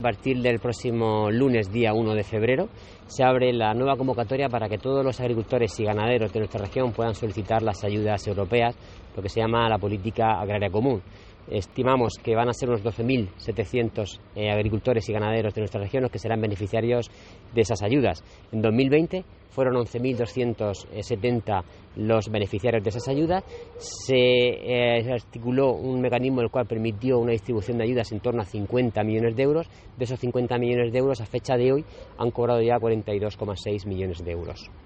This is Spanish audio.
partir del próximo lunes, día 1 de febrero, se abre la nueva convocatoria para que todos los agricultores y ganaderos de nuestra región puedan solicitar las ayudas europeas, lo que se llama la Política Agraria Común. Estimamos que van a ser unos 12.700 agricultores y ganaderos de nuestra región los que serán beneficiarios de esas ayudas. En 2020 fueron 11.270 los beneficiarios de esas ayudas. Se articuló un mecanismo el cual permitió una distribución de ayudas en torno a 50 millones de euros. De esos 50 millones de euros, a fecha de hoy, han cobrado ya 42,6 millones de euros.